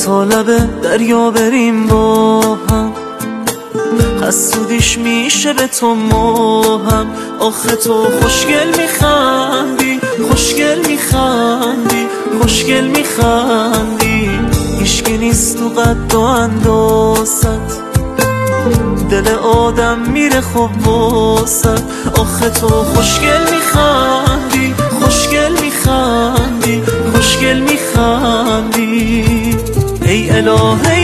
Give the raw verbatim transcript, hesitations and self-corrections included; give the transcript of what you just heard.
تا لب دریا بریم با هم، حسودیش میشه به تو ماهم. آخه تو خوشگل میخندی، خوشگل میخندی، خوشگل میخندی. هیچکی نیست تو قد و اندازت، دل آدم میره خب واسد. آخه تو خوشگل میخندی، خوشگل میخندی، خوشگل میخندی. ای الهه